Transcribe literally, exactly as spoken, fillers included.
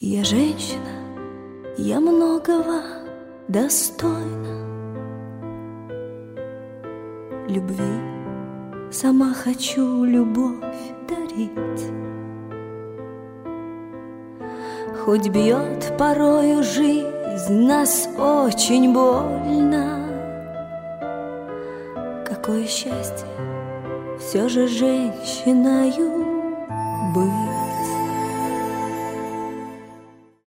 Я женщина, я многого достойна. Любви сама хочу любовь дарить. Хоть бьет порою жизнь нас очень больно, какое счастье все же женщиною быть.